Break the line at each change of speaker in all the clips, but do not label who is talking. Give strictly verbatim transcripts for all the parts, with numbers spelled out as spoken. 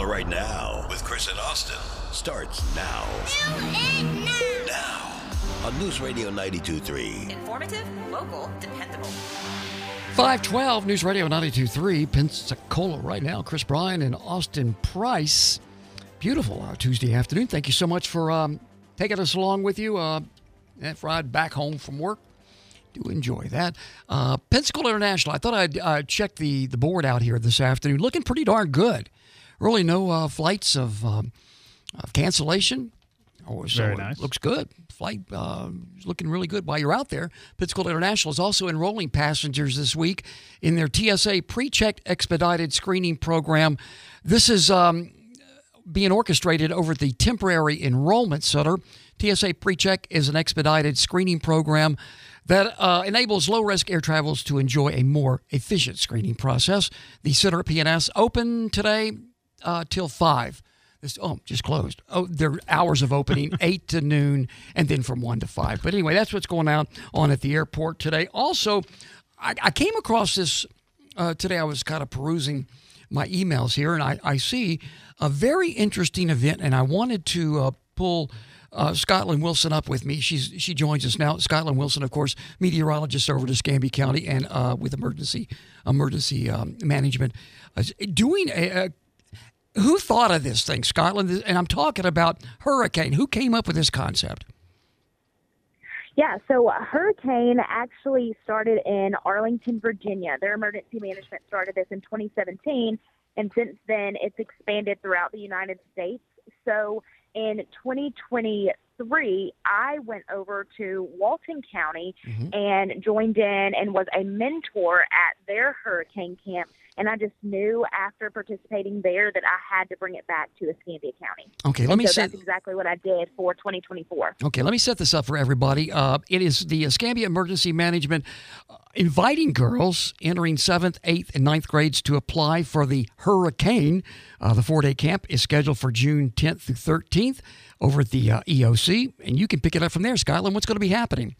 Right Now with Chris and Austin starts now. Now on News Radio ninety-two point three.
Informative, local, dependable.
five twelve News Radio ninety-two point three, Pensacola Right Now. Chris Bryan and Austin Price. Beautiful uh, Tuesday afternoon. Thank you so much for um, taking us along with you. Uh, that ride back home from work. Do enjoy that. Uh, Pensacola International. I thought I'd uh, check the, the board out here this afternoon. Looking pretty darn good. Really no uh, flights of, um, of cancellation. Oh, so
Very
it
nice.
Looks good. Flight uh, is looking really good while you're out there. Pensacola International is also enrolling passengers this week in their T S A pre-checked expedited screening program. This is um, being orchestrated over at the Temporary Enrollment Center. T S A PreCheck is an expedited screening program that uh, enables low-risk air travelers to enjoy a more efficient screening process. The center at P N S open today uh, till five. This, oh, just closed. Oh, their hours of opening, eight to noon, and then from one to five. But anyway, that's what's going on, on at the airport today. Also, I, I came across this uh, today. I was kind of perusing my emails here, and I, I see a very interesting event, and I wanted to uh, pull uh, Scotland Wilson up with me. She's She joins us now. Scotland Wilson, of course, meteorologist over to Escambia County and uh, with emergency emergency um, management. Uh, doing a, a Who thought of this thing, Scotland? And I'm talking about hurricane. Who came up with this concept?
Yeah, so a hurricane actually started in Arlington, Virginia. Their emergency management started this in twenty seventeen, and since then it's expanded throughout the United States. So in twenty twenty-three, I went over to Walton County mm-hmm. and joined in and was a mentor at their hurricane camp. And I just knew after participating there that I had to bring it back to Escambia County.
Okay, let
and
me
so
set.
That's exactly what I did for twenty twenty-four.
Okay, let me set this up for everybody. Uh, it is the Escambia Emergency Management uh, inviting girls entering seventh, eighth, and ninth grades to apply for the hurricane. Uh, the four-day camp is scheduled for June tenth through thirteenth over at the uh, E O C, and you can pick it up from there. Scotland, what's going to be happening?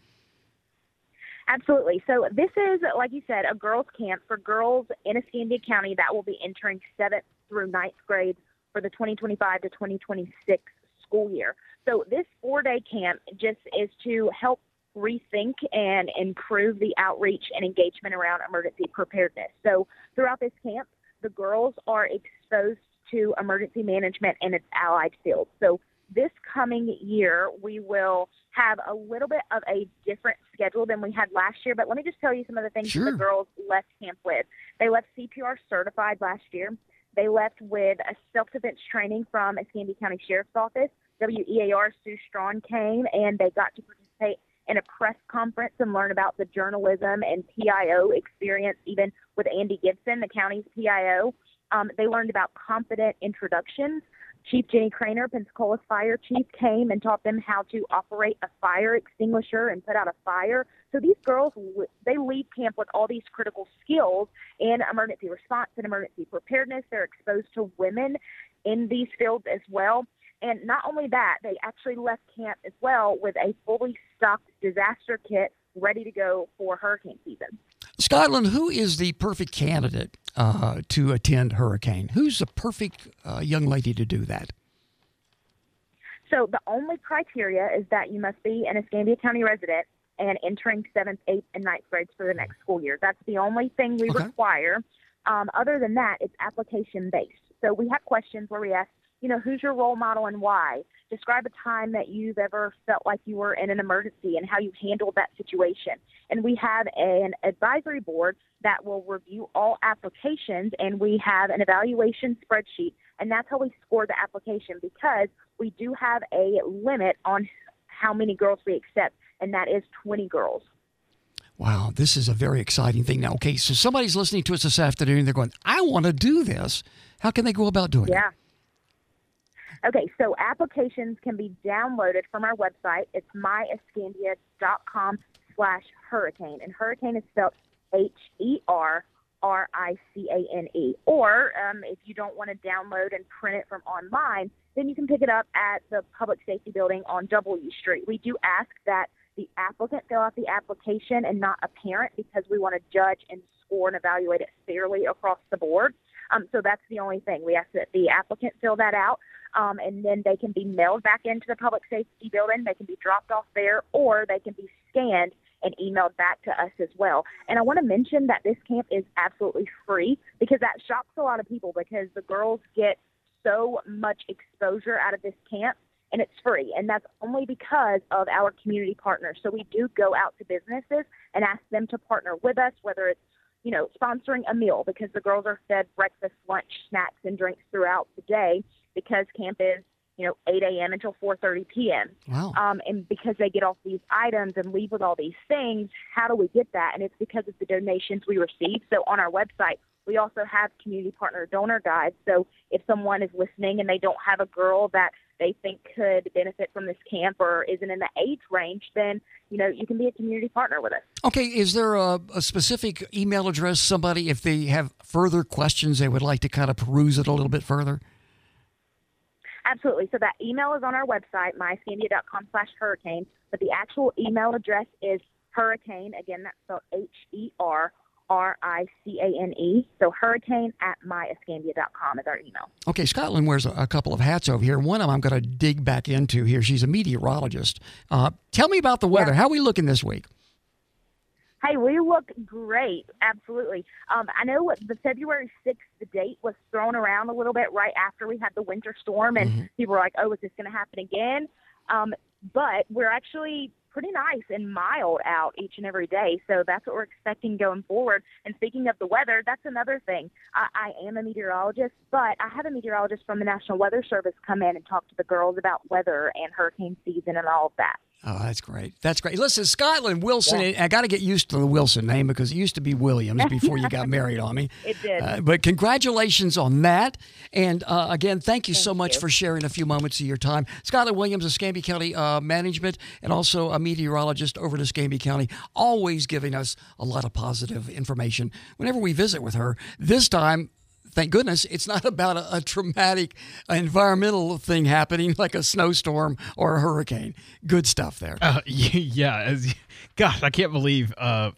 Absolutely. So this is, like you said, a girls' camp for girls in Escambia County that will be entering seventh through ninth grade for the twenty twenty-five to twenty twenty-six school year. So this four-day camp just is to help rethink and improve the outreach and engagement around emergency preparedness. So throughout this camp, the girls are exposed to emergency management and its allied fields. So this coming year, we will have a little bit of a different schedule than we had last year. But let me just tell you some of the things
Sure.
that the girls left camp with. They left C P R certified last year. They left with a self-defense training from Escambia County Sheriff's Office. W E A R Sue Strawn came, and they got to participate in a press conference and learn about the journalism and P I O experience, even with Andy Gibson, the county's P I O. Um, they learned about confident introductions. Chief Jenny Craner, Pensacola's fire chief, came and taught them how to operate a fire extinguisher and put out a fire. So these girls, they leave camp with all these critical skills in emergency response and emergency preparedness. They're exposed to women in these fields as well. And not only that, they actually left camp as well with a fully stocked disaster kit ready to go for hurricane season.
Scotland, who is the perfect candidate uh, to attend hurricane? Who's the perfect uh, young lady to do that?
So the only criteria is that you must be an Escambia County resident and entering seventh, eighth, and ninth grades for the next school year. That's the only thing we
Okay.
require. Um, other than that, it's application-based. So we have questions where we ask, you know, who's your role model and why? Describe a time that you've ever felt like you were in an emergency and how you handled that situation. And we have an advisory board that will review all applications, and we have an evaluation spreadsheet. And that's how we score the application, because we do have a limit on how many girls we accept, and that is twenty girls.
Wow, this is a very exciting thing. Now, okay, so somebody's listening to us this afternoon. They're going, I want to do this. How can they go about doing it?
Yeah. Okay, so applications can be downloaded from our website. It's myescambia.com slash hurricane. And hurricane is spelled H E R R I C A N E. Or um, if you don't want to download and print it from online, then you can pick it up at the Public Safety Building on W Street. We do ask that the applicant fill out the application and not a parent, because we want to judge and score and evaluate it fairly across the board. Um, so that's the only thing. We ask that the applicant fill that out, um, and then they can be mailed back into the public safety building. They can be dropped off there, or they can be scanned and emailed back to us as well. And I want to mention that this camp is absolutely free, because that shocks a lot of people, because the girls get so much exposure out of this camp, and it's free. And that's only because of our community partners. So we do go out to businesses and ask them to partner with us, whether it's, you know, sponsoring a meal, because the girls are fed breakfast, lunch, snacks, and drinks throughout the day, because camp is, you know, eight a.m. until four thirty p.m.
Wow.
Um, and because they get all these items and leave with all these things, how do we get that? And it's because of the donations we receive. So on our website, we also have community partner donor guides. So if someone is listening and they don't have a girl that they think could benefit from this camp or isn't in the age range, then, you know, you can be a community partner with us.
Okay, is there a, a specific email address, somebody, if they have further questions, they would like to kind of peruse it a little bit further?
Absolutely. So that email is on our website, my escambia dot com slash hurricane, but the actual email address is hurricane, again, that's spelled H E R R I C A N E. So hurricane at my escambia dot com is our email.
Okay, Scotland wears a, a couple of hats over here. One of them I'm going to dig back into here. She's a meteorologist. Uh, tell me about the weather.
Yeah.
How are we looking this week?
Hey, we look great. Absolutely. Um, I know what the February sixth, the date was thrown around a little bit right after we had the winter storm, and mm-hmm. people were like, oh, is this going to happen again? Um, but we're actually pretty nice and mild out each and every day, so that's what we're expecting going forward. And speaking of the weather, that's another thing. I, I am a meteorologist, but I have a meteorologist from the National Weather Service come in and talk to the girls about weather and hurricane season and all of that.
Oh, that's great. That's great. Listen, Scotland Wilson,
Yeah.
I got to get used to the Wilson name because it used to be Williams before you got married on me.
It did.
Uh, but congratulations on that. And uh, again, thank you
Thank
so much
you.
for sharing a few moments of your time. Scotland Williams, Escambia County uh, Management, and also a meteorologist over at Escambia County, always giving us a lot of positive information whenever we visit with her. This time, thank goodness, it's not about a, a traumatic environmental thing happening like a snowstorm or a hurricane. Good stuff there.
Uh, yeah. As, gosh, I can't believe uh,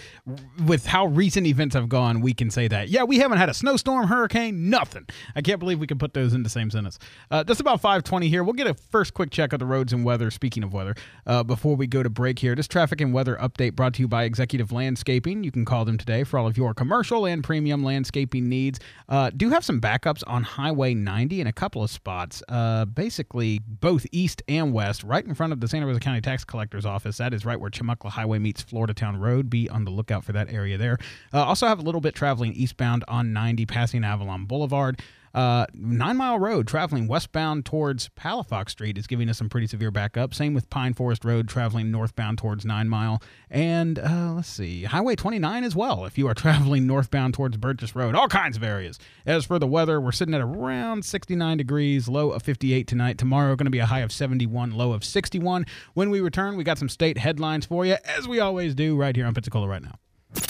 with how recent events have gone, we can say that. Yeah, we haven't had a snowstorm, hurricane, nothing. I can't believe we can put those in the same sentence. Uh, just about five twenty here. We'll get a first quick check of the roads and weather, speaking of weather, uh, before we go to break here. This traffic and weather update brought to you by Executive Landscaping. You can call them today for all of your commercial and premium landscaping needs. Uh, do have some backups on Highway ninety in a couple of spots, uh, basically both east and west, right in front of the Santa Rosa County Tax Collector's office. That is right where Chumuckla Highway meets Florida Town Road. Be on the lookout for that area there. Uh, also have a little bit traveling eastbound on ninety, passing Avalon Boulevard. Uh, Nine Mile Road traveling westbound towards Palafox Street is giving us some pretty severe backup. Same with Pine Forest Road traveling northbound towards Nine Mile. And uh, let's see, Highway twenty-nine as well if you are traveling northbound towards Burgess Road. All kinds of areas. As for the weather, we're sitting at around sixty-nine degrees, low of fifty-eight tonight. Tomorrow going to be a high of seventy-one, low of sixty-one. When we return, we got some state headlines for you, as we always do right here on Pensacola Right Now.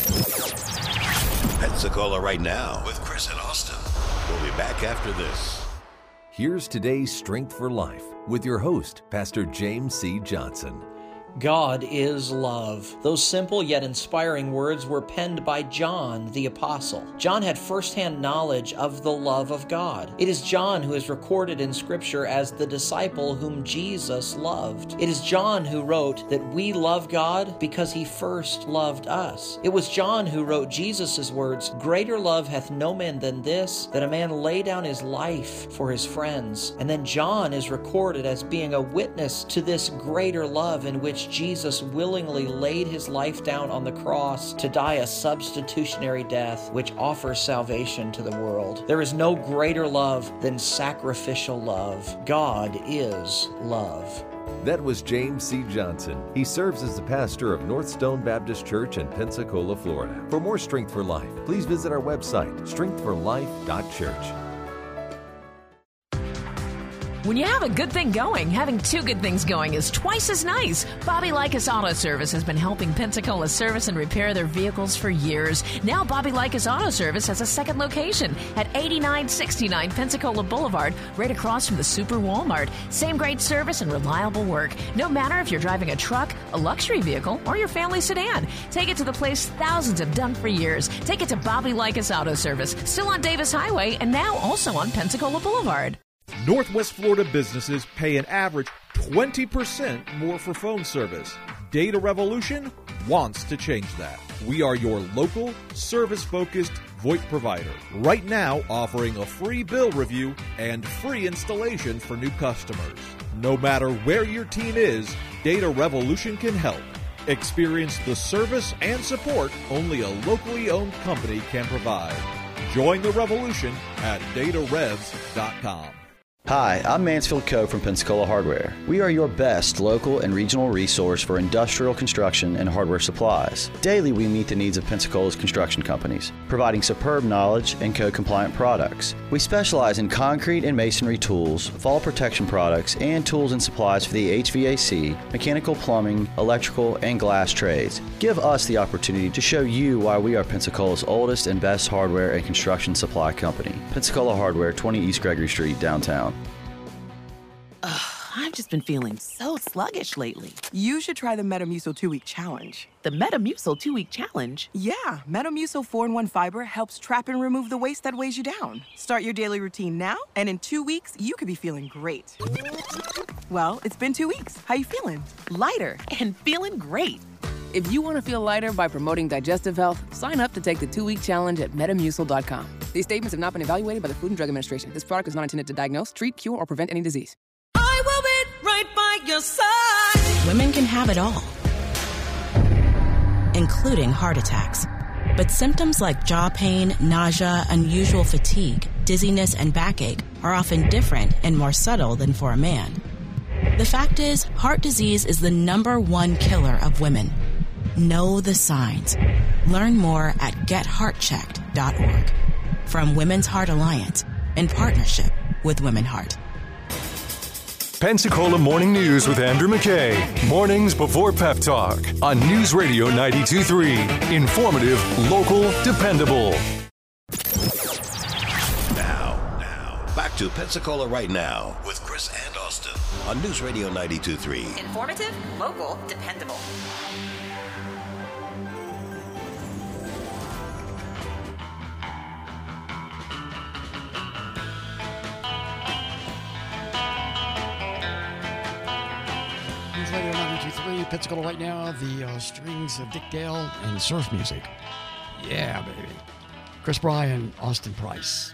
Pensacola Right Now with Chris and Austin. We'll be back after this.
Here's today's Strength for Life with your host, Pastor James C. Johnson.
God is love. Those simple yet inspiring words were penned by John the Apostle. John had firsthand knowledge of the love of God. It is John who is recorded in Scripture as the disciple whom Jesus loved. It is John who wrote that we love God because he first loved us. It was John who wrote Jesus' words, "Greater love hath no man than this, that a man lay down his life for his friends." And then John is recorded as being a witness to this greater love in which Jesus willingly laid his life down on the cross to die a substitutionary death which offers salvation to the world. There is no greater love than sacrificial love. God is love.
That was James C. Johnson. He serves as the pastor of North Stone Baptist Church in Pensacola, Florida. For more Strength for Life, please visit our website, strength for life dot church.
When you have a good thing going, having two good things going is twice as nice. Bobby Likas Auto Service has been helping Pensacola service and repair their vehicles for years. Now Bobby Likas Auto Service has a second location at eighty-nine sixty-nine Pensacola Boulevard, right across from the Super Walmart. Same great service and reliable work. No matter if you're driving a truck, a luxury vehicle, or your family sedan. Take it to the place thousands have done for years. Take it to Bobby Likas Auto Service, still on Davis Highway and now also on Pensacola Boulevard.
Northwest Florida businesses pay an average twenty percent more for phone service. Data Revolution wants to change that. We are your local, service-focused VoIP provider. Right now, offering a free bill review and free installation for new customers. No matter where your team is, Data Revolution can help. Experience the service and support only a locally owned company can provide. Join the revolution at data revs dot com.
Hi, I'm Mansfield Coe from Pensacola Hardware. We are your best local and regional resource for industrial construction and hardware supplies. Daily, we meet the needs of Pensacola's construction companies, providing superb knowledge and code-compliant products. We specialize in concrete and masonry tools, fall protection products, and tools and supplies for the H V A C, mechanical, plumbing, electrical, and glass trades. Give us the opportunity to show you why we are Pensacola's oldest and best hardware and construction supply company. Pensacola Hardware, twenty East Gregory Street, downtown.
Ugh, I've just been feeling so sluggish lately. You should try the Metamucil two-week challenge. The Metamucil two-week challenge? Yeah, Metamucil four in one fiber helps trap and remove the waste that weighs you down. Start your daily routine now, and in two weeks, you could be feeling great. Well, it's been two weeks. How you feeling? Lighter and feeling great. If you want to feel lighter by promoting digestive health, sign up to take the two-week challenge at Metamucil dot com. These statements have not been evaluated by the Food and Drug Administration. This product is not intended to diagnose, treat, cure, or prevent any disease.
I will be right by your side.
Women can have it all, including heart attacks. But symptoms like jaw pain, nausea, unusual fatigue, dizziness, and backache are often different and more subtle than for a man. The fact is, heart disease is the number one killer of women. Know the signs. Learn more at get heart checked dot org. From Women's Heart Alliance, in partnership with Women Heart.
Pensacola Morning News with Andrew McKay. Mornings before Pep Talk on News Radio ninety-two point three. Informative, local, dependable.
Now, now, back to Pensacola Right Now with Chris and Austin on News Radio ninety-two point three.
Informative, local, dependable.
News Radio ninety-two point three, Pensacola Right Now, the uh, strings of Dick Dale and surf music. Yeah, baby. Chris Bryan, Austin Price.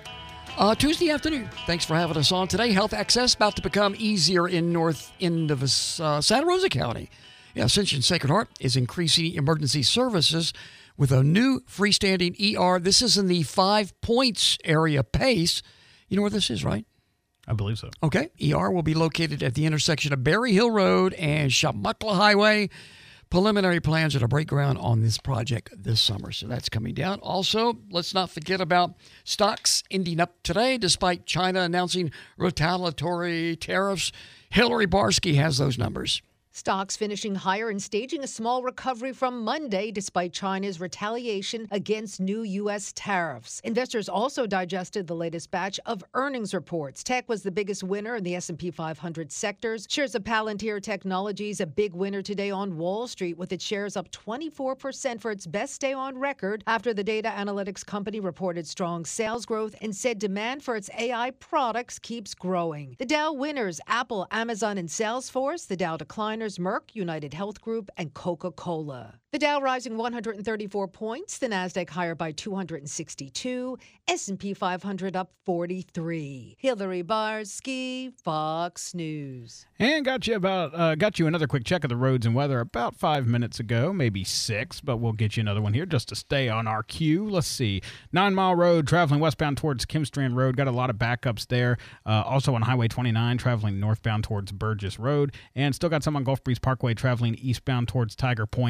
Uh, Tuesday afternoon, thanks for having us on today. Health access about to become easier in north end of uh, Santa Rosa County. Yeah, Ascension Sacred Heart is increasing emergency services with a new freestanding E R. This is in the Five Points area. Pace. You know where this is, right?
I believe so.
Okay. E R will be located at the intersection of Berry Hill Road and Shamuckla Highway. Preliminary plans are to break ground on this project this summer, so that's coming down. Also, let's not forget about stocks ending up today, despite China announcing retaliatory tariffs. Hillary Barsky has those numbers.
Stocks finishing higher and staging a small recovery from Monday despite China's retaliation against new U S tariffs. Investors also digested the latest batch of earnings reports. Tech was the biggest winner in the S and P five hundred sectors. Shares of Palantir Technologies, a big winner today on Wall Street, with its shares up twenty-four percent for its best day on record after the data analytics company reported strong sales growth and said demand for its A I products keeps growing. The Dow winners, Apple, Amazon, and Salesforce. The Dow decliners, Merck, United Health Group, and Coca-Cola. The Dow rising one hundred thirty-four points, the Nasdaq higher by two hundred sixty-two, S and P five hundred up forty-three. Hillary Barsky, Fox News.
And got you about uh, got you another quick check of the roads and weather about five minutes ago, maybe six, but we'll get you another one here just to stay on our queue. Let's see. Nine Mile Road, traveling westbound towards Kimstrand Road, got a lot of backups there. Uh, also on Highway twenty-nine, traveling northbound towards Burgess Road, and still got some on Gulf Breeze Parkway, traveling eastbound towards Tiger Point. Less so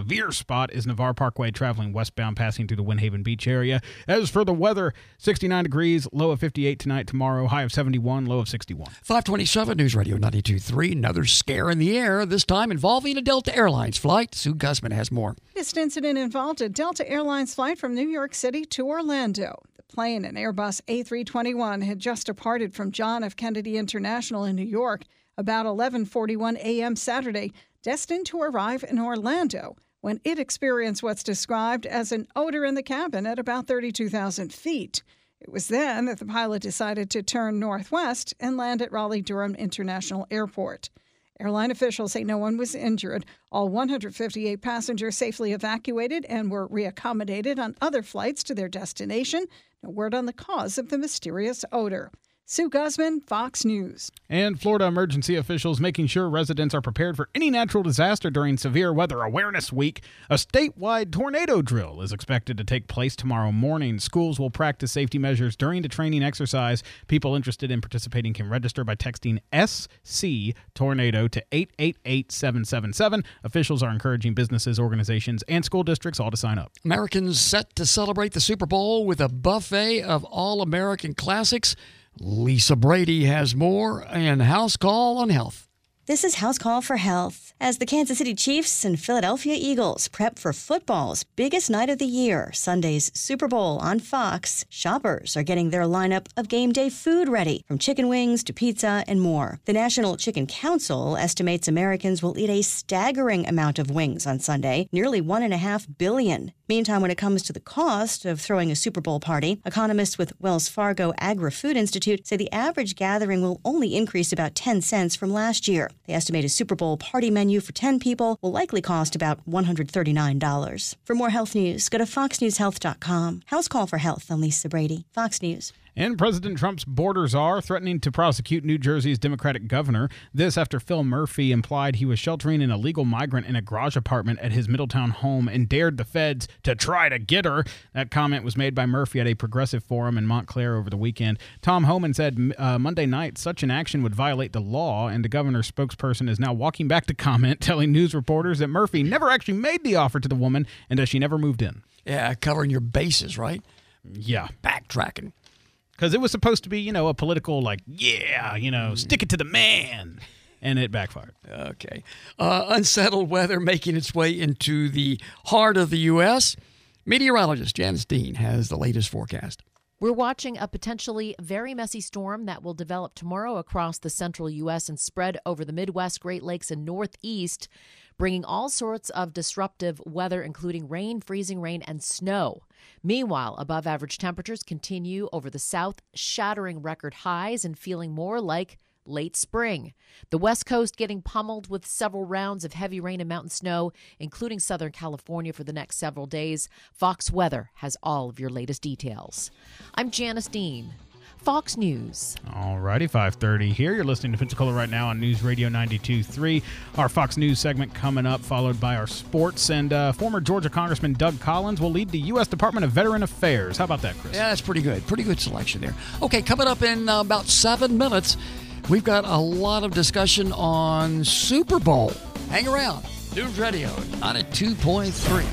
severe spot is Navarre Parkway traveling westbound passing through the Windhaven Beach area. As for the weather, sixty-nine degrees, low of fifty-eight tonight, tomorrow, high of seventy-one, low of sixty-one.
five twenty-seven News Radio ninety-two point three. Another scare in the air, this time involving a Delta Airlines flight. Sue Guzman has more.
This incident involved a Delta Airlines flight from New York City to Orlando. The plane, an Airbus A three twenty-one, had just departed from John F. Kennedy International in New York about eleven forty-one a.m. Saturday, destined to arrive in Orlando, when it experienced what's described as an odor in the cabin at about thirty-two thousand feet. It was then that the pilot decided to turn northwest and land at Raleigh-Durham International Airport. Airline officials say no one was injured. All one hundred fifty-eight passengers safely evacuated and were reaccommodated on other flights to their destination. No word on the cause of the mysterious odor. Sue Guzman, Fox News.
And Florida emergency officials making sure residents are prepared for any natural disaster during Severe Weather Awareness Week. A statewide tornado drill is expected to take place tomorrow morning. Schools will practice safety measures during the training exercise. People interested in participating can register by texting S C Tornado to eight eight eight seven seven seven. Officials are encouraging businesses, organizations, and school districts all to sign up.
Americans set to celebrate the Super Bowl with a buffet of all-American classics. Lisa Brady has more and House Call on Health.
This is House Call for Health. As the Kansas City Chiefs and Philadelphia Eagles prep for football's biggest night of the year, Sunday's Super Bowl on Fox, shoppers are getting their lineup of game day food ready, from chicken wings to pizza and more. The National Chicken Council estimates Americans will eat a staggering amount of wings on Sunday, nearly one and a half billion. Meantime, when it comes to the cost of throwing a Super Bowl party, economists with Wells Fargo Agri-Food Institute say the average gathering will only increase about ten cents from last year. They estimate a Super Bowl party menu for ten people will likely cost about one hundred thirty-nine dollars. For more health news, go to fox news health dot com. House Call for Health. I'm Lisa Brady, Fox News.
And President Trump's borders are threatening to prosecute New Jersey's Democratic governor. This after Phil Murphy implied he was sheltering an illegal migrant in a garage apartment at his Middletown home and dared the feds to try to get her. That comment was made by Murphy at a progressive forum in Montclair over the weekend. Tom Homan said uh, Monday night such an action would violate the law, and the governor's spokesperson is now walking back to comment, telling news reporters that Murphy never actually made the offer to the woman and that she never moved in.
Yeah, covering your bases, right?
Yeah.
Backtracking.
Because it was supposed to be, you know, a political, like, yeah, you know, stick it to the man. And it backfired.
Okay. Uh, unsettled weather making its way into the heart of the U S. Meteorologist Janice Dean has the latest forecast.
We're watching a potentially very messy storm that will develop tomorrow across the central U S and spread over the Midwest, Great Lakes, and Northeast, bringing all sorts of disruptive weather, including rain, freezing rain, and snow. Meanwhile, above-average temperatures continue over the South, shattering record highs and feeling more like late spring. The West Coast getting pummeled with several rounds of heavy rain and mountain snow, including Southern California for the next several days. Fox Weather has all of your latest details. I'm Janice Dean, Fox News.
All righty, five thirty here. You're listening to Pensacola right now on News Radio ninety-two point three. Our Fox News segment coming up, followed by our sports. And uh, former Georgia Congressman Doug Collins will lead the U S Department of Veteran Affairs. How about that, Chris?
Yeah, that's pretty good. Pretty good selection there. Okay, coming up in uh, about seven minutes, we've got a lot of discussion on Super Bowl. Hang around. News Radio ninety-two point three.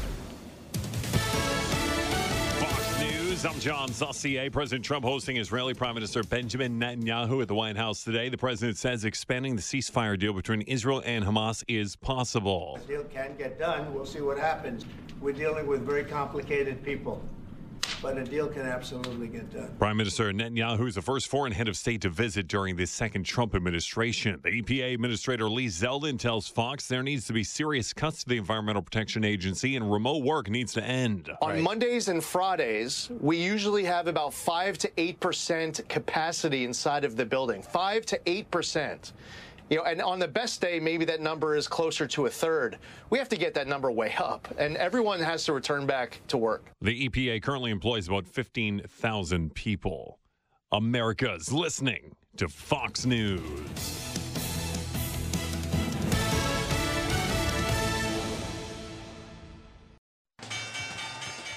I'm John Saucier. President Trump hosting Israeli Prime Minister Benjamin Netanyahu at the White House today. The president says expanding the ceasefire deal between Israel and Hamas is possible.
The deal can get done. We'll see what happens. We're dealing with very complicated people, but a deal can absolutely get done.
Prime Minister Netanyahu is the first foreign head of state to visit during the second Trump administration. The E P A Administrator Lee Zeldin tells Fox there needs to be serious cuts to the Environmental Protection Agency and remote work needs to end.
On right. Mondays and Fridays, we usually have about five to eight percent capacity inside of the building. five to eight percent. You know, and on the best day, maybe that number is closer to a third. We have to get that number way up, and everyone has to return back to work.
The E P A currently employs about fifteen thousand people. America's listening to Fox News.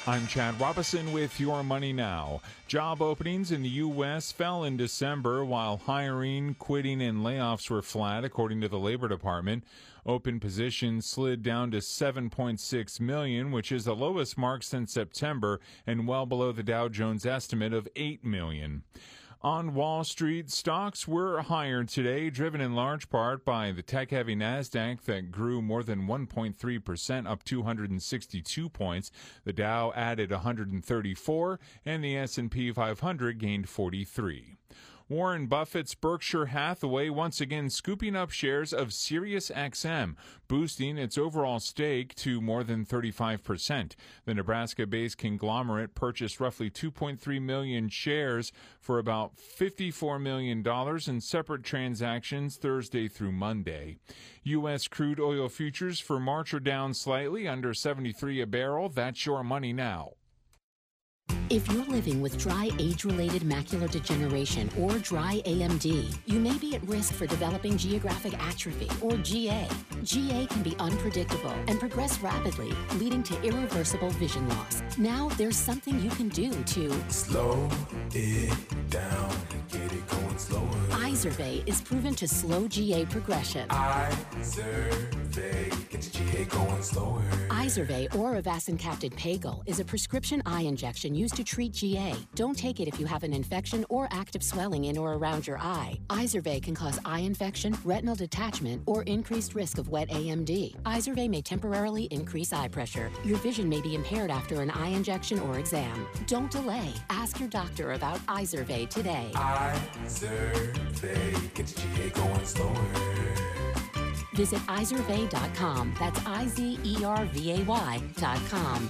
I'm Chad Robison with Your Money Now. Job openings in the U S fell in December while hiring, quitting, and layoffs were flat, according to the Labor Department. Open positions slid down to seven point six million, which is the lowest mark since September and well below the Dow Jones estimate of eight million. On Wall Street, stocks were higher today, driven in large part by the tech-heavy NASDAQ that grew more than one point three percent, up two hundred sixty-two points. The Dow added one hundred thirty-four, and the S and P five hundred gained forty-three. Warren Buffett's Berkshire Hathaway once again scooping up shares of SiriusXM, boosting its overall stake to more than thirty-five percent. The Nebraska-based conglomerate purchased roughly two point three million shares for about fifty-four million dollars in separate transactions Thursday through Monday. U S crude oil futures for March are down slightly, under seventy-three a barrel. That's Your Money Now.
If you're living with dry age-related macular degeneration or dry A M D, you may be at risk for developing geographic atrophy or G A. G A can be unpredictable and progress rapidly, leading to irreversible vision loss. Now there's something you can do to
slow it down and get it going slower.
Izervay is proven to slow G A progression.
Izervay gets G A going slower.
Izervay or avacincaptad pagel is a prescription eye injection used to treat G A. Don't take it if you have an infection or active swelling in or around your eye. Izervay can cause eye infection, retinal detachment, or increased risk of wet A M D. Izervay may temporarily increase eye pressure. Your vision may be impaired after an eye injection or exam. Don't delay. Ask your doctor about Izervay today.
Izervay gets G A going slower.
Visit Izervay dot com. That's I Z E R V A Y dot com.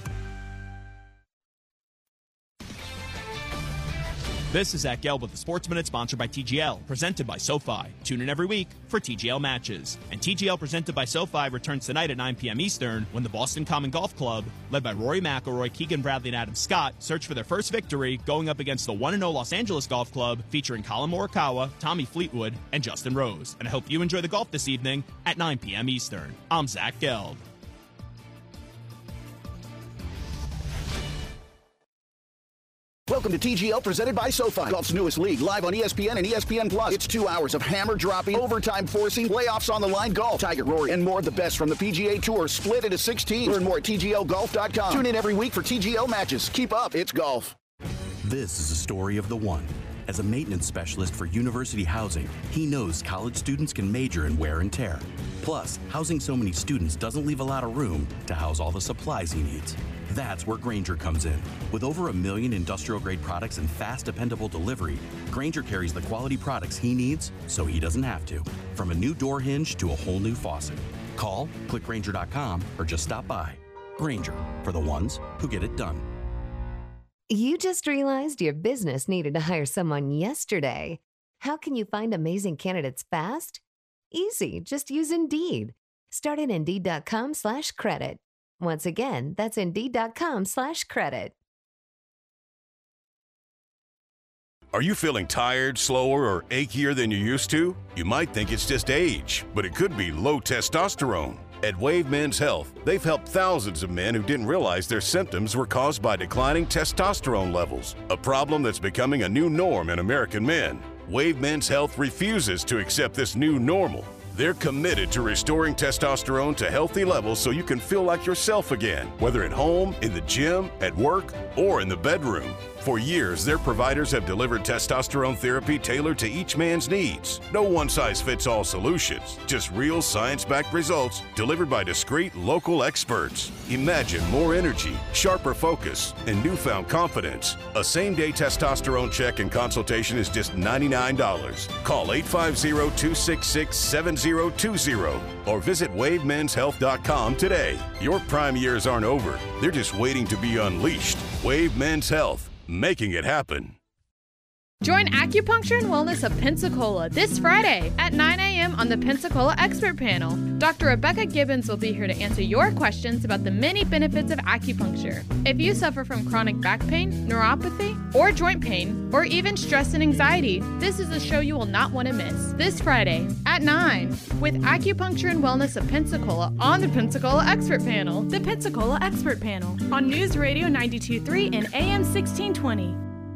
This is Zach Gelb with the Sports Minute, sponsored by T G L, presented by SoFi. Tune in every week for T G L matches. And T G L, presented by SoFi, returns tonight at nine p.m. Eastern when the Boston Common Golf Club, led by Rory McIlroy, Keegan Bradley, and Adam Scott, search for their first victory, going up against the one and oh Los Angeles Golf Club, featuring Colin Morikawa, Tommy Fleetwood, and Justin Rose. And I hope you enjoy the golf this evening at nine p.m. Eastern. I'm Zach Gelb.
Welcome to T G L, presented by SoFi. Golf's newest league, live on E S P N and E S P N Plus. It's two hours of hammer-dropping, overtime forcing, playoffs on the line golf. Tiger, Rory, and more of the best from the P G A Tour, split into six teams. Learn more at T G L golf dot com. Tune in every week for T G L matches. Keep up, it's golf.
This is a story of the one. As a maintenance specialist for University Housing, he knows college students can major in wear and tear. Plus, housing so many students doesn't leave a lot of room to house all the supplies he needs. That's where Grainger comes in. With over a million industrial-grade products and fast, dependable delivery, Grainger carries the quality products he needs so he doesn't have to. From a new door hinge to a whole new faucet. Call, click Grainger dot com, or just stop by. Grainger, for the ones who get it done.
You just realized your business needed to hire someone yesterday. How can you find amazing candidates fast? Easy, just use Indeed. Start at Indeed dot com slash credit. Once again, that's Indeed dot com slash credit.
Are you feeling tired, slower, or achier than you used to? You might think it's just age, but it could be low testosterone. At Wave Men's Health, they've helped thousands of men who didn't realize their symptoms were caused by declining testosterone levels, a problem that's becoming a new norm in American men. Wave Men's Health refuses to accept this new normal. They're committed to restoring testosterone to healthy levels so you can feel like yourself again, whether at home, in the gym, at work, or in the bedroom. For years, their providers have delivered testosterone therapy tailored to each man's needs. No one-size-fits-all solutions, just real science-backed results delivered by discreet local experts. Imagine more energy, sharper focus, and newfound confidence. A same-day testosterone check and consultation is just ninety-nine dollars. Call eight five zero, two six six, seven zero two zero or visit wave mens health dot com today. Your prime years aren't over. They're just waiting to be unleashed. Wave Men's Health. Making it happen.
Join Acupuncture and Wellness of Pensacola this Friday at nine a.m. on the Pensacola Expert Panel. Doctor Rebecca Gibbons will be here to answer your questions about the many benefits of acupuncture. If you suffer from chronic back pain, neuropathy, or joint pain, or even stress and anxiety, this is a show you will not want to miss. This Friday at nine with Acupuncture and Wellness of Pensacola on the Pensacola Expert Panel. The Pensacola Expert Panel on News Radio ninety-two point three and A M sixteen twenty.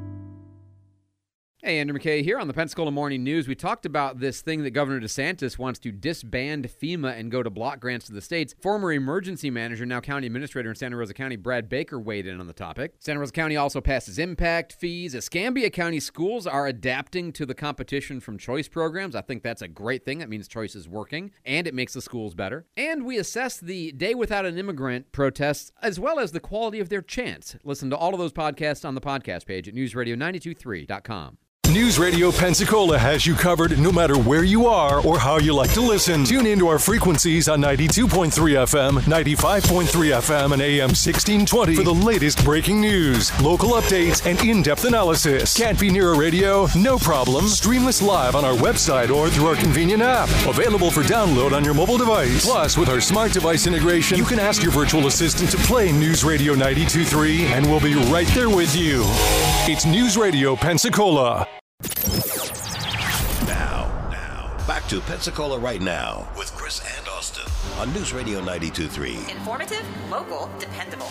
Hey, Andrew McKay here on the Pensacola Morning News. We talked about this thing that Governor DeSantis wants to disband FEMA and go to block grants to the states. Former emergency manager, now county administrator in Santa Rosa County, Brad Baker, weighed in on the topic. Santa Rosa County also passes impact fees. Escambia County schools are adapting to the competition from choice programs. I think that's a great thing. That means choice is working, and it makes the schools better. And we assess the Day Without an Immigrant protests, as well as the quality of their chants. Listen to all of those podcasts on the podcast page at news radio nine two three dot com.
News Radio Pensacola has you covered no matter where you are or how you like to listen. Tune into our frequencies on ninety-two point three F M, ninety-five point three F M, and A M sixteen twenty for the latest breaking news, local updates, and in-depth analysis. Can't be near a radio? No problem. Stream us live on our website or through our convenient app. Available for download on your mobile device. Plus, with our smart device integration, you can ask your virtual assistant to play News Radio ninety-two point three, and we'll be right there with you. It's News Radio Pensacola.
Now, now, back to Pensacola Right Now with Chris and Austin on News Radio ninety-two point three.
Informative, local, dependable.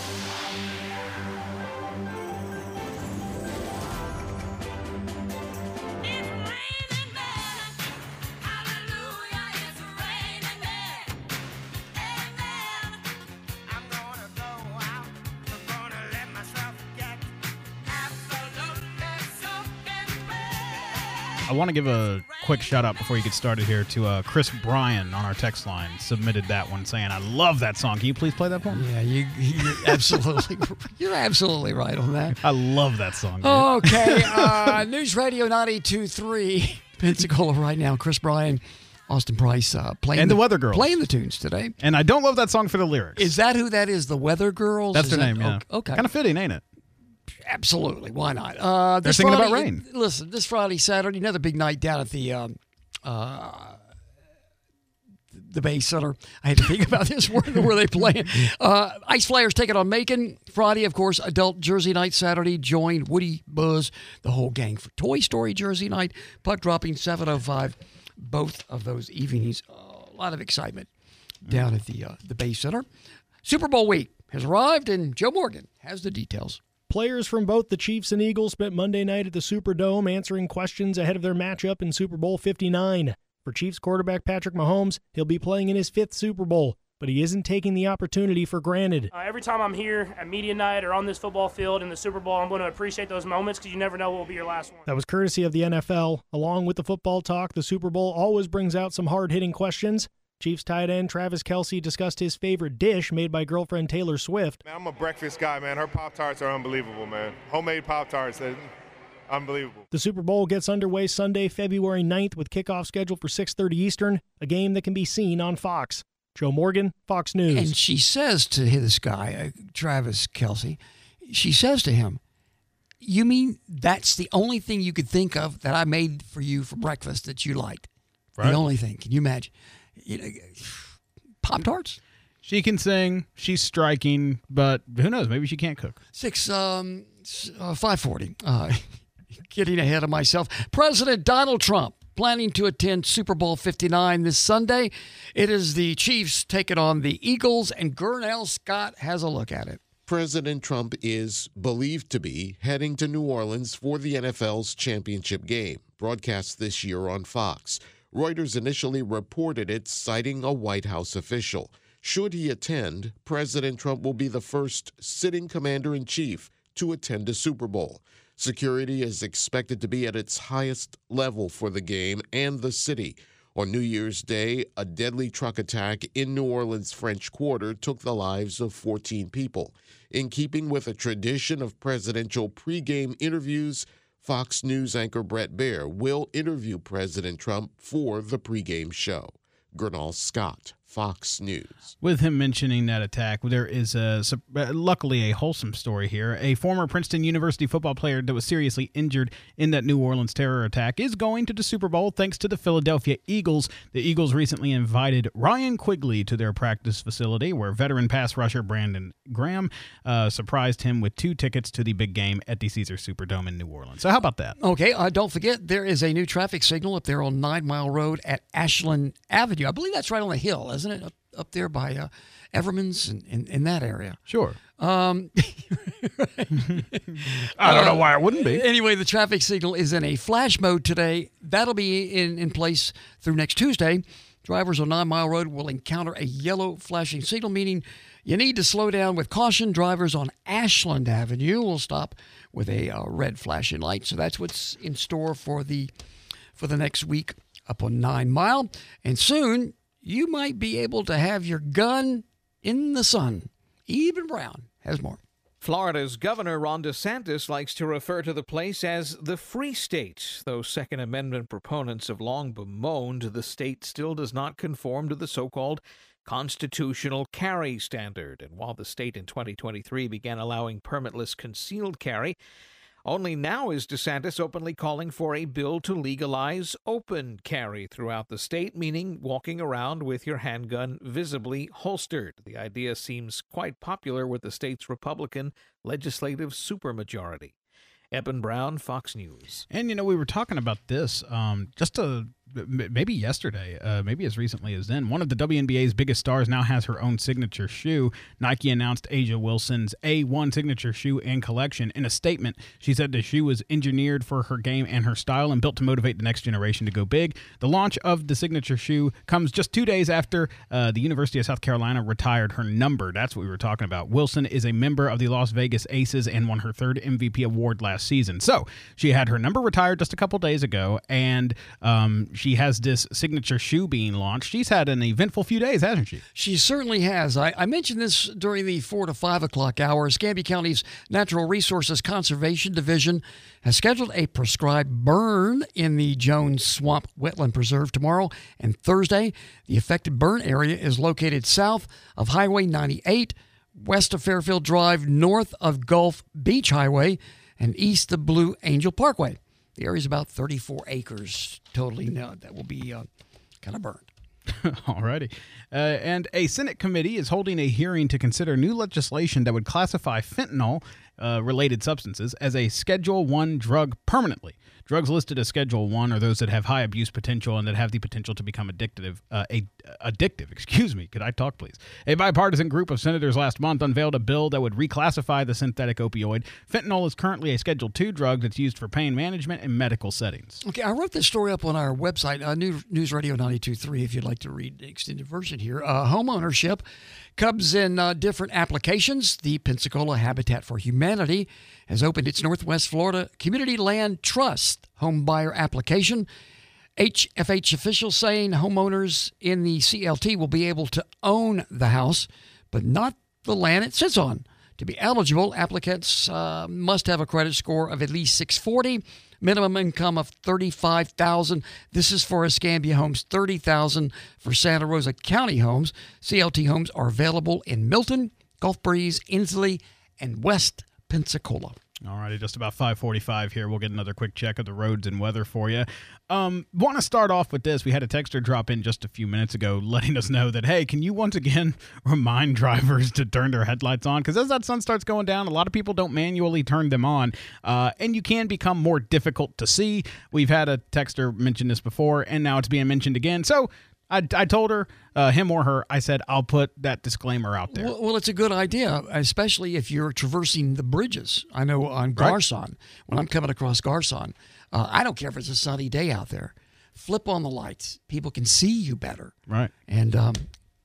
I want to give a quick shout out before you get started here to uh, Chris Bryan on our text line. Submitted that one saying, I love that song. Can you please play that for me?
Yeah, you, you're absolutely you're absolutely right on that.
I love that song. Dude.
Okay, uh, News Radio ninety-two point three, Pensacola Right Now. Chris Bryan, Austin Price uh, playing
and the, the Weather Girls.
Playing the tunes today.
And I don't love that song for the lyrics.
Is that who that is, the Weather Girls?
That's
is
their
that,
name, yeah.
Okay.
Kind of fitting, ain't it?
Absolutely. Why not? Uh,
They're singing
Friday,
about rain.
Listen, this Friday, Saturday, another big night down at the um, uh, the Bay Center. I had to think about this. Where were they playing? Uh, Ice Flyers taking on Macon. Friday, of course, Adult Jersey Night. Saturday, join Woody, Buzz, the whole gang for Toy Story Jersey Night. Puck dropping seven oh five. Both of those evenings. Uh, a lot of excitement down at the uh, the Bay Center. Super Bowl week has arrived, and Joe Morgan has the details.
Players from both the Chiefs and Eagles spent Monday night at the Superdome answering questions ahead of their matchup in Super Bowl fifty-nine. For Chiefs quarterback Patrick Mahomes, he'll be playing in his fifth Super Bowl, but he isn't taking the opportunity for granted.
Uh, every time I'm here at media night or on this football field in the Super Bowl, I'm going to appreciate those moments because you never know what will be your last one.
That was courtesy of the N F L. Along with the football talk, the Super Bowl always brings out some hard-hitting questions. Chiefs tight end Travis Kelce discussed his favorite dish made by girlfriend Taylor Swift.
Man, I'm a breakfast guy, man. Her Pop-Tarts are unbelievable, man. Homemade Pop-Tarts, they're unbelievable.
The Super Bowl gets underway Sunday, February ninth with kickoff scheduled for six thirty Eastern, a game that can be seen on Fox. Joe Morgan, Fox News.
And she says to this guy, uh, Travis Kelce, she says to him, you mean that's the only thing you could think of that I made for you for breakfast that you liked? Right. The only thing. Can you imagine? You know, Pop-Tarts?
She can sing. She's striking, but who knows? Maybe she can't cook.
Six, um, uh, five forty. Uh, getting ahead of myself. President Donald Trump planning to attend Super Bowl fifty-nine this Sunday. It is the Chiefs taking on the Eagles, and Gurnell Scott has a look at it.
President Trump is believed to be heading to New Orleans for the N F L's championship game, broadcast this year on Fox. Reuters initially reported it, citing a White House official. Should he attend, President Trump will be the first sitting commander-in-chief to attend a Super Bowl. Security is expected to be at its highest level for the game and the city. On New Year's Day, a deadly truck attack in New Orleans' French Quarter took the lives of fourteen people. In keeping with a tradition of presidential pregame interviews, Fox News anchor Brett Baer will interview President Trump for the pregame show. Gurnell Scott, Fox News.
With him mentioning that attack, there is a, luckily a wholesome story here. A former Princeton University football player that was seriously injured in that New Orleans terror attack is going to the Super Bowl thanks to the Philadelphia Eagles. The Eagles recently invited Ryan Quigley to their practice facility, where veteran pass rusher Brandon Graham uh, surprised him with two tickets to the big game at the Caesars Superdome in New Orleans. So how about that?
Okay, uh, don't forget, there is a new traffic signal up there on Nine Mile Road at Ashland Avenue. I believe that's right on the hill, isn't it? Up, up there by uh, Everman's and in, in that area.
Sure.
Um,
I don't know why it wouldn't be.
Anyway, the traffic signal is in a flash mode today. That'll be in, in place through next Tuesday. Drivers on Nine Mile Road will encounter a yellow flashing signal, meaning you need to slow down with caution. Drivers on Ashland Avenue will stop with a uh, red flashing light. So that's what's in store for the for the next week up on Nine Mile. And soon, you might be able to have your gun in the sun. Even Brown has more.
Florida's Governor Ron DeSantis likes to refer to the place as the Free State. Though Second Amendment proponents have long bemoaned, the state still does not conform to the so-called constitutional carry standard. And while the state in twenty twenty-three began allowing permitless concealed carry, only now is DeSantis openly calling for a bill to legalize open carry throughout the state, meaning walking around with your handgun visibly holstered. The idea seems quite popular with the state's Republican legislative supermajority. Eben Brown, Fox News.
And, you know, we were talking about this um, just a, maybe yesterday, uh, maybe as recently as then. One of the W N B A's biggest stars now has her own signature shoe. Nike announced A'ja Wilson's A one signature shoe and collection. In a statement, she said the shoe was engineered for her game and her style and built to motivate the next generation to go big. The launch of the signature shoe comes just two days after uh, the University of South Carolina retired her number. That's what we were talking about. Wilson is a member of the Las Vegas Aces and won her third M V P award last season. So she had her number retired just a couple days ago, and um, she has this signature shoe being launched. She's had an eventful few days, hasn't she?
She certainly has. I, I mentioned this during the four to five o'clock hour. Escambia County's Natural Resources Conservation Division has scheduled a prescribed burn in the Jones Swamp Wetland Preserve tomorrow and Thursday. The affected burn area is located south of Highway ninety-eight, west of Fairfield Drive, north of Gulf Beach Highway, and east of Blue Angel Parkway. The area is about thirty-four acres totally now that will be uh, kind of burned.
Alrighty. Uh, and a Senate committee is holding a hearing to consider new legislation that would classify fentanyl-related uh, substances as a Schedule one drug permanently. Drugs listed as Schedule one are those that have high abuse potential and that have the potential to become addictive. Uh, a, addictive, excuse me. Could I talk, please? A bipartisan group of senators last month unveiled a bill that would reclassify the synthetic opioid. Fentanyl is currently a Schedule two drug that's used for pain management in medical settings.
Okay, I wrote this story up on our website, uh, News, News Radio ninety-two point three, if you'd like to read the extended version here. Uh, home ownership comes in uh, different applications. The Pensacola Habitat for Humanity has opened its Northwest Florida Community Land Trust home buyer application. H F H officials saying homeowners in the C L T will be able to own the house, but not the land it sits on. To be eligible, applicants uh, must have a credit score of at least six forty, minimum income of thirty-five thousand dollars. This is for Escambia Homes, thirty thousand dollars for Santa Rosa County Homes. C L T homes are available in Milton, Gulf Breeze, Inslee, and West Pensacola.
All righty, just about five forty-five here. We'll get another quick check of the roads and weather for you. Um, want to start off with this. We had a texter drop in just a few minutes ago letting us know that, hey, can you once again remind drivers to turn their headlights on? Because as that sun starts going down, a lot of people don't manually turn them on, uh, and you can become more difficult to see. We've had a texter mention this before, and now it's being mentioned again. So I, I told her, uh, him or her, I said, I'll put that disclaimer out there.
Well, well, it's a good idea, especially if you're traversing the bridges. I know on Garcon, right. When I'm coming across Garcon, uh, I don't care if it's a sunny day out there. Flip on the lights. People can see you better.
Right.
And um,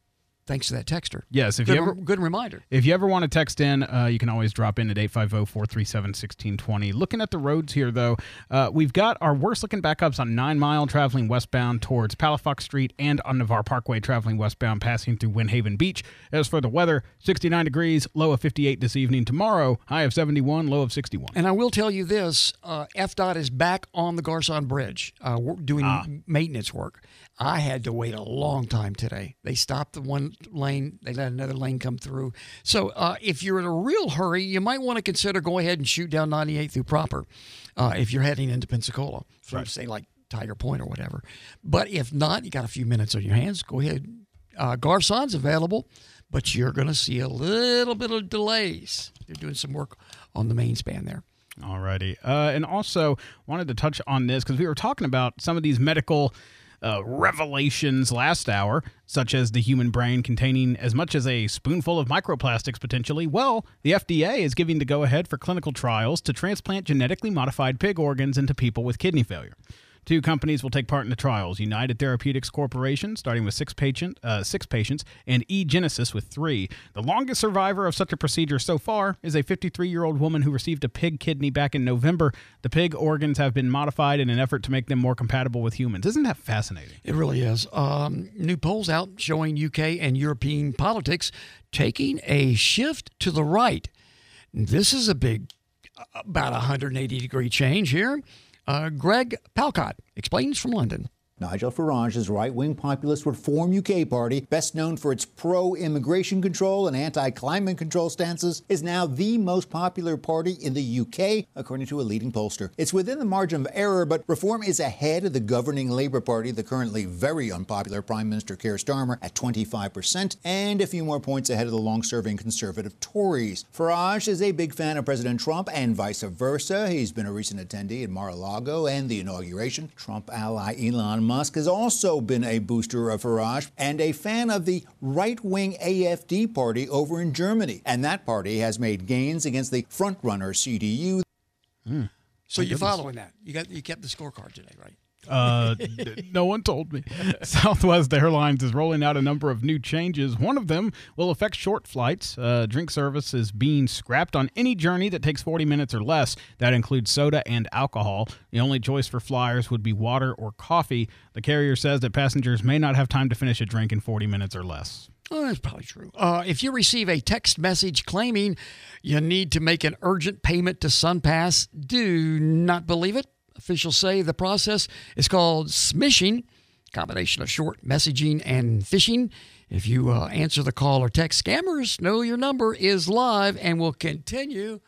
Thanks to that texter.
Yes, if
good,
you ever
good reminder.
If you ever want to text in, uh, you can always drop in at eight five zero, four three seven, one six two zero. Looking at the roads here, though, uh, we've got our worst-looking backups on nine mile traveling westbound towards Palafox Street and on Navarre Parkway traveling westbound passing through Windhaven Beach. As for the weather, sixty-nine degrees, low of fifty-eight this evening. Tomorrow, high of seventy-one, low of sixty-one.
And I will tell you this, uh, F DOT is back on the Garcon Bridge uh, doing ah. maintenance work. I had to wait a long time today. They stopped the one lane. They let another lane come through. So uh, if you're in a real hurry, you might want to consider go ahead and shoot down ninety-eight through Proper uh, if you're heading into Pensacola, from, right. say, like Tiger Point or whatever. But if not, you got a few minutes on your hands, go ahead. Uh, Garcon's available, but you're going to see a little bit of delays. They're doing some work on the main span there.
All righty. Uh, and also wanted to touch on this because we were talking about some of these medical Uh, revelations last hour, such as the human brain containing as much as a spoonful of microplastics potentially. Well, the F D A is giving the go-ahead for clinical trials to transplant genetically modified pig organs into people with kidney failure. Two companies will take part in the trials: United Therapeutics Corporation, starting with six patient, uh, six patients, and eGenesis with three. The longest survivor of such a procedure so far is a fifty-three-year-old woman who received a pig kidney back in November. The pig organs have been modified in an effort to make them more compatible with humans. Isn't that fascinating?
It really is. Um, new polls out showing U K and European politics taking a shift to the right. This is a big, about one hundred eighty degree change here. Uh, Greg Palcott explains from London.
Nigel Farage's right-wing populist Reform U K party, best known for its pro-immigration control and anti-climate control stances, is now the most popular party in the U K, according to a leading pollster. It's within the margin of error, but Reform is ahead of the governing Labour Party, the currently very unpopular Prime Minister Keir Starmer, at twenty-five percent, and a few more points ahead of the long-serving Conservative Tories. Farage is a big fan of President Trump and vice versa. He's been a recent attendee at Mar-a-Lago and the inauguration. Trump ally Elon Musk has also been a booster of Farage and a fan of the right-wing A F D party over in Germany. And that party has made gains against the front-runner C D U.
Mm. So you're following that. You got you kept the scorecard today, right?
Uh, no one told me. Southwest Airlines is rolling out a number of new changes. One of them will affect short flights. Uh, drink service is being scrapped on any journey that takes forty minutes or less. That includes soda and alcohol. The only choice for flyers would be water or coffee. The carrier says that passengers may not have time to finish a drink in forty minutes or less.
Oh, that's probably true. Uh, if you receive a text message claiming you need to make an urgent payment to SunPass, do not believe it. Officials say the process is called smishing, combination of short messaging and phishing. If you uh, answer the call or text, scammers know your number is live and will continue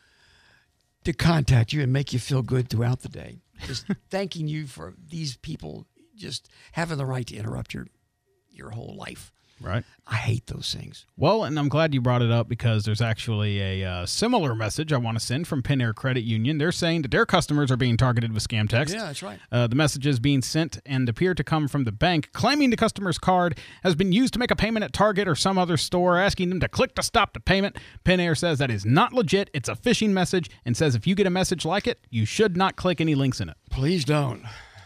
to contact you and make you feel good throughout the day. Just thanking you for these people just having the right to interrupt your your whole life.
Right.
I hate those things.
Well, and I'm glad you brought it up because there's actually a uh, similar message I want to send from Penair Credit Union. They're saying that their customers are being targeted with scam texts.
Yeah, that's right.
Uh, the messages being sent and appear to come from the bank claiming the customer's card has been used to make a payment at Target or some other store, asking them to click to stop the payment. Penair says that is not legit. It's a phishing message and says if you get a message like it, you should not click any links in it.
Please don't.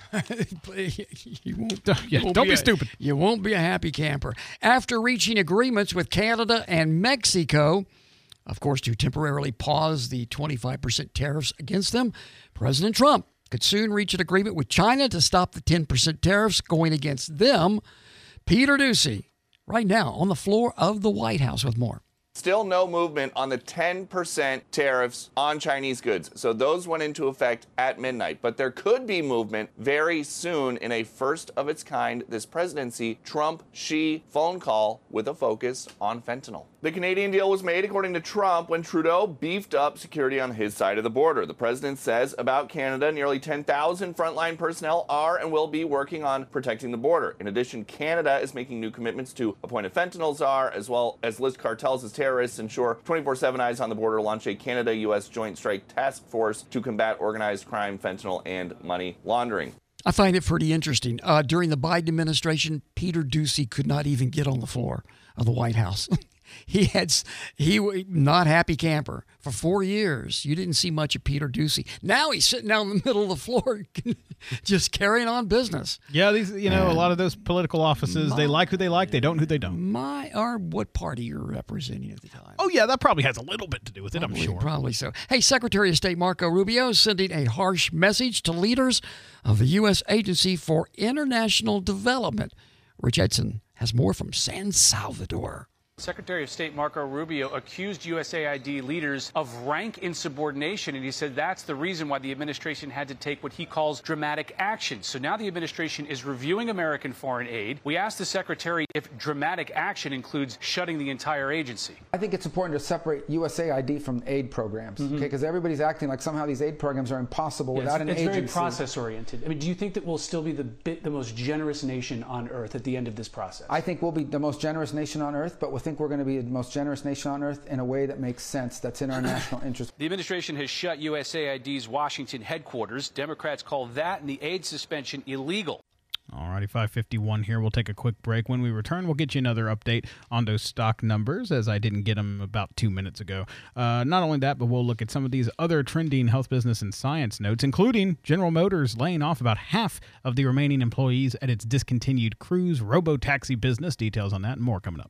you won't,
yeah,
you won't
don't
be,
be
a,
stupid.
You won't be a happy camper. After reaching agreements with Canada and Mexico, of course, to temporarily pause the twenty-five percent tariffs against them, President Trump could soon reach an agreement with China to stop the ten percent tariffs going against them. Peter Doocy, right now on the floor of the White House with more.
Still no movement on the ten percent tariffs on Chinese goods. So those went into effect at midnight. But there could be movement very soon in a first of its kind this presidency Trump-Xi phone call with a focus on fentanyl. The Canadian deal was made, according to Trump, when Trudeau beefed up security on his side of the border. The president says about Canada, nearly ten thousand frontline personnel are and will be working on protecting the border. In addition, Canada is making new commitments to appoint a fentanyl czar, as well as list cartels as terrorists, ensure twenty-four seven eyes on the border, launch a Canada-U S Joint Strike Task Force to combat organized crime, fentanyl, and money laundering.
I find it pretty interesting. Uh, during the Biden administration, Peter Doocy could not even get on the floor of the White House. He had he not happy camper for four years. You didn't see much of Peter Doocy. Now he's sitting down in the middle of the floor, just carrying on business.
Yeah, these you know and a lot of those political offices, my, they like who they like, they don't who they don't.
My or what party you're representing at the time?
Oh yeah, that probably has a little bit to do with it.
Probably,
I'm sure.
Probably so. Hey, Secretary of State Marco Rubio is sending a harsh message to leaders of the U S Agency for International Development. Rich Edson has more from San Salvador.
Secretary of State Marco Rubio accused U S A I D leaders of rank insubordination, and he said that's the reason why the administration had to take what he calls dramatic action. So now the administration is reviewing American foreign aid. We asked the secretary if dramatic action includes shutting the entire agency.
I think it's important to separate U S A I D from aid programs, mm-hmm. okay? Because everybody's acting like somehow these aid programs are impossible yeah, without an
it's
agency.
It's very process-oriented. I mean, do you think that we'll still be the bit, the most generous nation on earth at the end of this process?
I think we'll be the most generous nation on earth, but with think we're going to be the most generous nation on earth in a way that makes sense, that's in our national interest.
The administration has shut U S A I D's Washington headquarters. Democrats call that and the aid suspension illegal.
Alrighty, five fifty-one here. We'll take a quick break. When we return, we'll get you another update on those stock numbers, as I didn't get them about two minutes ago. Uh, not only that, but we'll look at some of these other trending health, business, and science notes, including General Motors laying off about half of the remaining employees at its discontinued cruise robo-taxi business. Details on that and more coming up.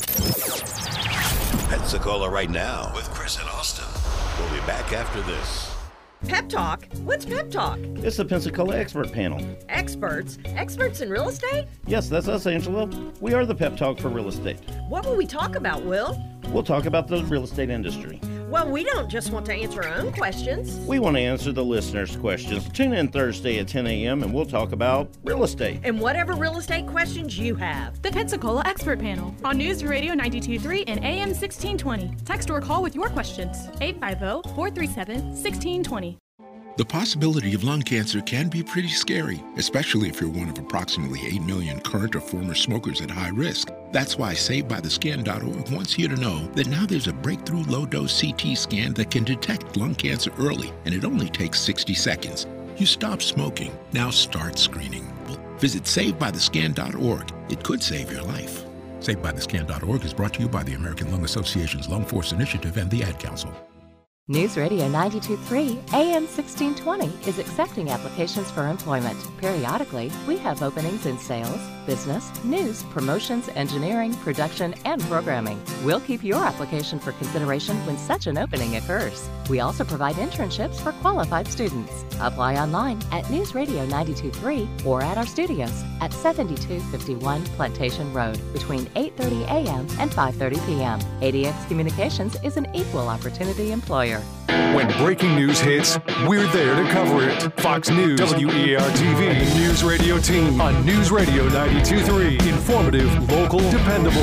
Pensacola Right Now with Chris and Austin. We'll be back after this.
Pep Talk? What's Pep Talk?
It's the Pensacola Expert Panel.
Experts? Experts in real estate?
Yes, that's us, Angela. We are the Pep Talk for real estate.
What will we talk about, Will?
We'll talk about the real estate industry.
Well, we don't just want to answer our own questions.
We want to answer the listeners' questions. Tune in Thursday at ten a.m. and we'll talk about real estate.
And whatever real estate questions you have.
The Pensacola Expert Panel on News Radio ninety-two point three and A M sixteen twenty. Text or call with your questions. eight five zero, four three seven, one six two zero.
The possibility of lung cancer can be pretty scary, especially if you're one of approximately eight million current or former smokers at high risk. That's why Saved By The Skin dot org wants you to know that now there's a breakthrough low-dose C T scan that can detect lung cancer early, and it only takes sixty seconds. You stop smoking, now start screening. Visit Saved By The Skin dot org. It could save your life. Saved By The Skin dot org is brought to you by the American Lung Association's Lung Force Initiative and the Ad Council.
News Radio ninety-two point three, A M sixteen twenty is accepting applications for employment. Periodically, we have openings in sales, business, news, promotions, engineering, production, and programming. We'll keep your application for consideration when such an opening occurs. We also provide internships for qualified students. Apply online at News Radio ninety-two point three or at our studios at seventy-two fifty-one Plantation Road between eight thirty a.m. and five thirty p.m. A D X Communications is an equal opportunity employer.
When breaking news hits, we're there to cover it. Fox News, W E A R T V, News Radio Team on News Radio ninety-two point three. Informative, local, dependable.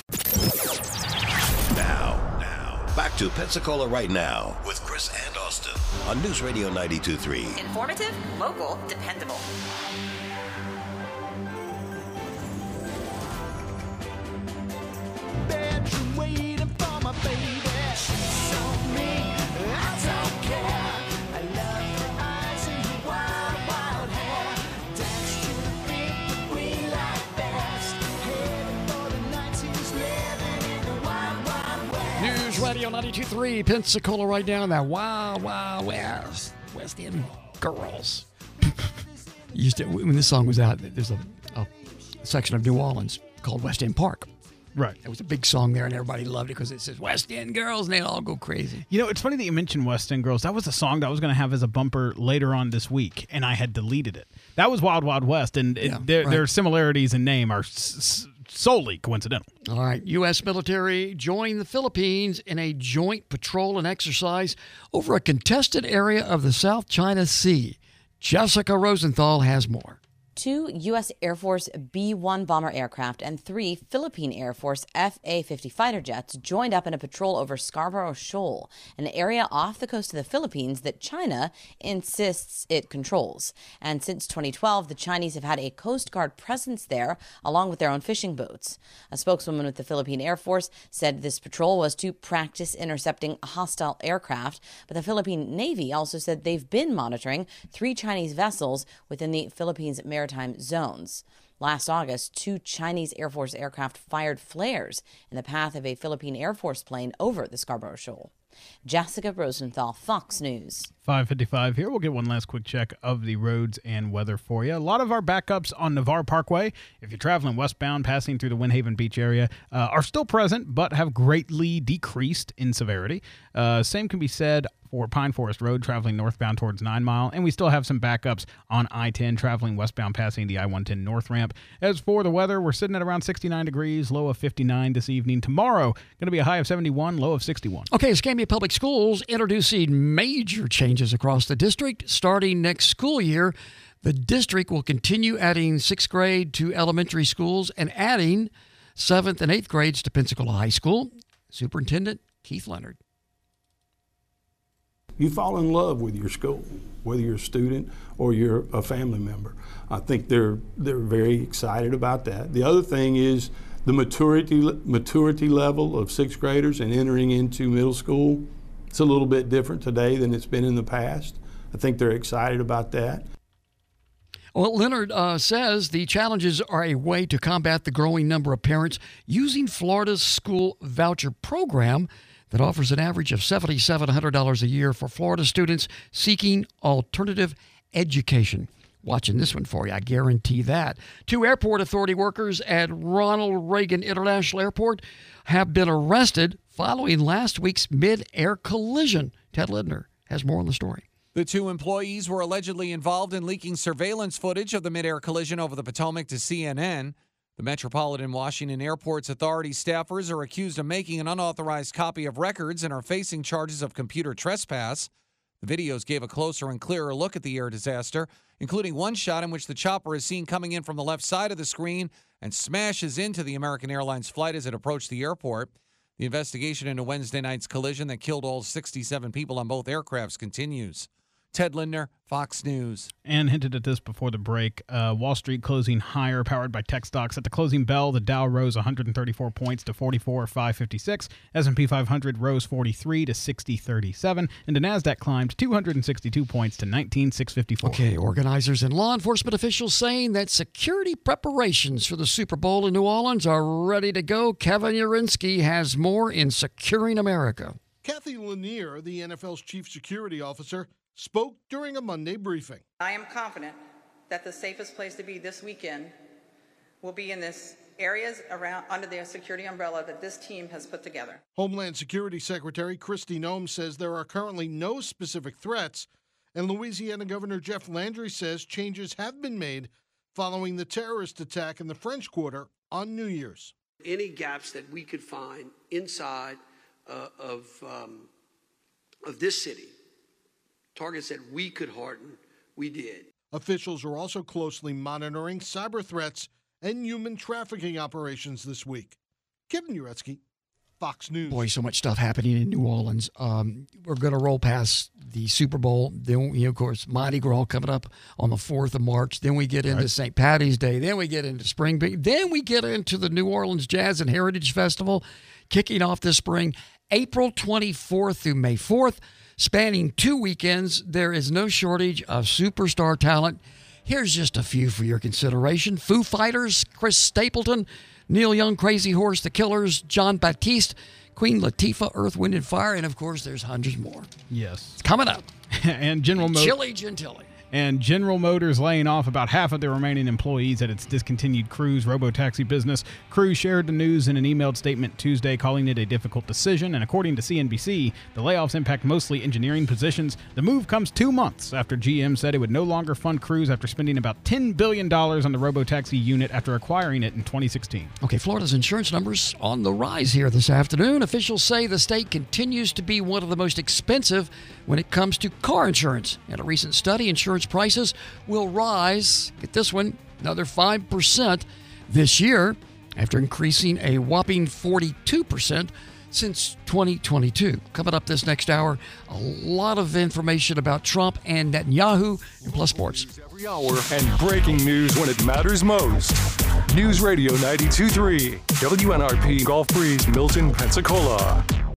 Now, now, back to Pensacola Right Now with Chris and Austin on News Radio ninety-two point three.
Informative, local, dependable.
Bedroom waiting for my baby. She's on me. I don't care. I love her eyes and her wild, wild hair. Dance to the beat we like best. Heading for the nineties, living in the wild, wild west.
News Radio ninety-two point three, Pensacola Right Now, that Wild, Wild West. West End Girls. Used to, when this song was out, there's a, a section of New Orleans called West End Park.
Right.
It was a big song there, and everybody loved it because it says West End Girls, and they all go crazy.
You know, it's funny that you mentioned West End Girls. That was a song that I was going to have as a bumper later on this week, and I had deleted it. That was Wild Wild West, and
Yeah,
it, their,
right.
their similarities in name are s- s- solely coincidental.
All right. U S military joined the Philippines in a joint patrol and exercise over a contested area of the South China Sea. Jessica Rosenthal has more.
Two U S Air Force B one bomber aircraft and three Philippine Air Force F A fifty fighter jets joined up in a patrol over Scarborough Shoal, an area off the coast of the Philippines that China insists it controls. And since twenty twelve, the Chinese have had a Coast Guard presence there, along with their own fishing boats. A spokeswoman with the Philippine Air Force said this patrol was to practice intercepting hostile aircraft, but the Philippine Navy also said they've been monitoring three Chinese vessels within the Philippines maritime maritime zones. Last August, two Chinese Air Force aircraft fired flares in the path of a Philippine Air Force plane over the Scarborough Shoal. Jessica Rosenthal, Fox News.
five fifty-five here. We'll get one last quick check of the roads and weather for you. A lot of our backups on Navarre Parkway, if you're traveling westbound, passing through the Windhaven Beach area, uh, are still present, but have greatly decreased in severity. Uh, same can be said for Pine Forest Road, traveling northbound towards Nine Mile, and we still have some backups on I ten, traveling westbound, passing the I one ten North Ramp. As for the weather, we're sitting at around sixty-nine degrees, low of fifty-nine this evening. Tomorrow, going to be a high of seventy-one, low of sixty-one.
Okay, Escambia Public Schools introducing major changes across the district. Starting next school year, the district will continue adding sixth grade to elementary schools and adding seventh and eighth grades to Pensacola High School. Superintendent Keith Leonard.
You fall in love with your school, whether you're a student or you're a family member. I think they're they're very excited about that. The other thing is the maturity maturity level of sixth graders and entering into middle school. It's a little bit different today than it's been in the past. I think they're excited about that.
Well, Leonard uh, says the challenges are a way to combat the growing number of parents using Florida's school voucher program that offers an average of seven thousand seven hundred dollars a year for Florida students seeking alternative education. Watching this one for you, I guarantee that. Two airport authority workers at Ronald Reagan International Airport have been arrested following last week's mid-air collision. Ted Lindner has more on the story.
The two employees were allegedly involved in leaking surveillance footage of the mid-air collision over the Potomac to C N N. The Metropolitan Washington Airport's authority staffers are accused of making an unauthorized copy of records and are facing charges of computer trespass. The videos gave a closer and clearer look at the air disaster, including one shot in which the chopper is seen coming in from the left side of the screen and smashes into the American Airlines flight as it approached the airport. The investigation into Wednesday night's collision that killed all sixty-seven people on both aircrafts continues. Ted Lindner, Fox News.
And hinted at this before the break, uh, Wall Street closing higher, powered by tech stocks. At the closing bell, the Dow rose one hundred thirty-four points to forty-four thousand five hundred fifty-six. S and P five hundred rose forty-three to sixty thousand thirty-seven. And the NASDAQ climbed two hundred sixty-two points to nineteen thousand six hundred fifty-four.
Okay, organizers and law enforcement officials saying that security preparations for the Super Bowl in New Orleans are ready to go. Kevin Urinsky has more in Securing America.
Kathy Lanier, the N F L's chief security officer, spoke during a Monday briefing.
I am confident that the safest place to be this weekend will be in this areas around under the security umbrella that this team has put together.
Homeland Security Secretary Kristi Noem says there are currently no specific threats, and Louisiana Governor Jeff Landry says changes have been made following the terrorist attack in the French Quarter on New Year's.
Any gaps that we could find inside uh, of um, of this city, targets that we could harden, we did.
Officials are also closely monitoring cyber threats and human trafficking operations this week. Kevin Uretsky, Fox News.
Boy, so much stuff happening in New Orleans. Um, we're going to roll past the Super Bowl. Then, you know, of course, Mardi Gras coming up on the fourth of March. Then we get into right. Saint Patty's Day. Then we get into Spring Break. Then we get into the New Orleans Jazz and Heritage Festival kicking off this spring, April twenty-fourth through May fourth. Spanning two weekends, there is no shortage of superstar talent. Here's just a few for your consideration. Foo Fighters, Chris Stapleton, Neil Young, Crazy Horse, The Killers, John Baptiste, Queen Latifah, Earth, Wind and Fire, and of course there's hundreds more.
Yes.
It's coming up.
and General Motors.
Chili Gentilly.
And General Motors laying off about half of their remaining employees at its discontinued Cruise robotaxi business. Cruise shared the news in an emailed statement Tuesday, calling it a difficult decision. And according to C N B C, the layoffs impact mostly engineering positions. The move comes two months after G M said it would no longer fund Cruise after spending about ten billion dollars on the robotaxi unit after acquiring it in twenty sixteen.
Okay, Florida's insurance numbers on the rise here this afternoon. Officials say the state continues to be one of the most expensive when it comes to car insurance. In a recent study, insurance prices will rise, get this one, another five percent this year after increasing a whopping forty-two percent since twenty twenty-two. Coming up this next hour, a lot of information about Trump and Netanyahu and Plus Sports.
Every hour and breaking news when it matters most. News Radio ninety-two point three, W N R P, Gulf Breeze, Milton, Pensacola.